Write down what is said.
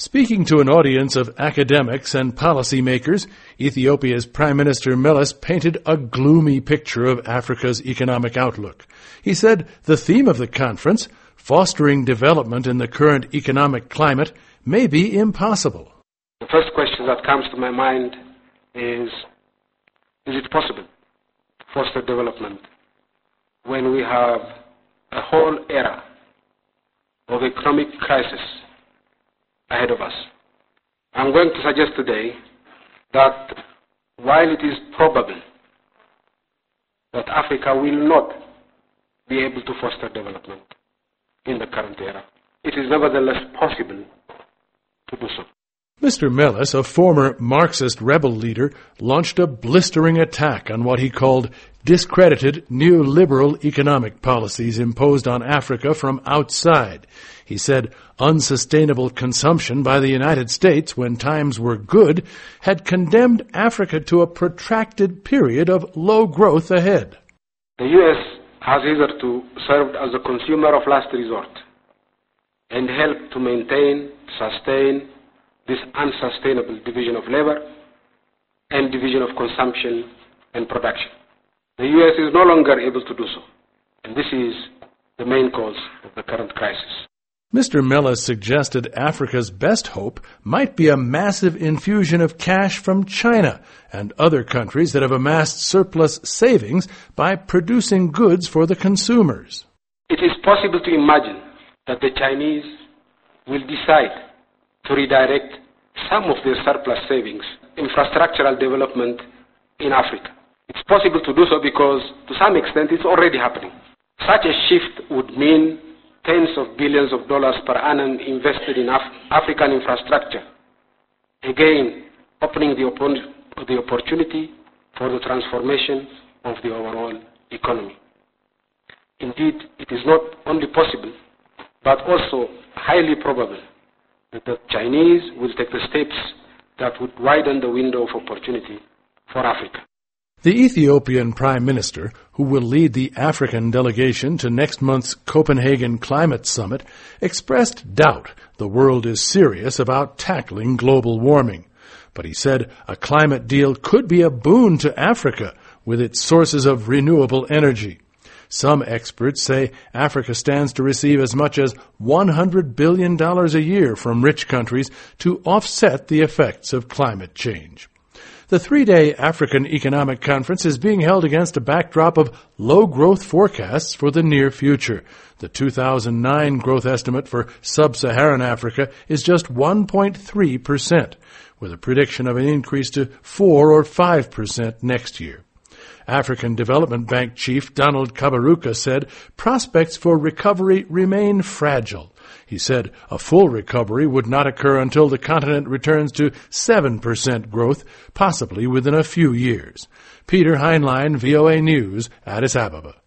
Speaking to an audience of academics and policymakers, Ethiopia's Prime Minister Meles painted a gloomy picture of Africa's economic outlook. He said the theme of the conference, fostering development in the current economic climate, may be impossible. The first question that comes to my mind is it possible to foster development when we have a whole era of economic crisis ahead of us? I'm going to suggest today that while it is probable that Africa will not be able to foster development in the current era, it is nevertheless possible to do so. Mr. Meles, a former Marxist rebel leader, launched a blistering attack on what he called discredited neoliberal economic policies imposed on Africa from outside. He said unsustainable consumption by the United States when times were good had condemned Africa to a protracted period of low growth ahead. The U.S. has hitherto served as a consumer of last resort and helped to maintain, sustain this unsustainable division of labor and division of consumption and production. The U.S. is no longer able to do so, and this is the main cause of the current crisis. Mr. Meles suggested Africa's best hope might be a massive infusion of cash from China and other countries that have amassed surplus savings by producing goods for the consumers. It is possible to imagine that the Chinese will decide to redirect some of their surplus savings in infrastructural development in Africa. It's possible to do so because, to some extent, it's already happening. Such a shift would mean tens of billions of dollars per annum invested in African infrastructure, again opening the opportunity for the transformation of the overall economy. Indeed, it is not only possible, but also highly probable that the Chinese will take the steps that would widen the window of opportunity for Africa. The Ethiopian Prime Minister, who will lead the African delegation to next month's Copenhagen Climate Summit, expressed doubt the world is serious about tackling global warming. But he said a climate deal could be a boon to Africa with its sources of renewable energy. Some experts say Africa stands to receive as much as $100 billion a year from rich countries to offset the effects of climate change. The three-day African Economic Conference is being held against a backdrop of low growth forecasts for the near future. The 2009 growth estimate for sub-Saharan Africa is just 1.3%, with a prediction of an increase to 4 or 5% next year. African Development Bank Chief Donald Kaberuka said prospects for recovery remain fragile. He said a full recovery would not occur until the continent returns to 7% growth, possibly within a few years. Peter Heinlein, VOA News, Addis Ababa.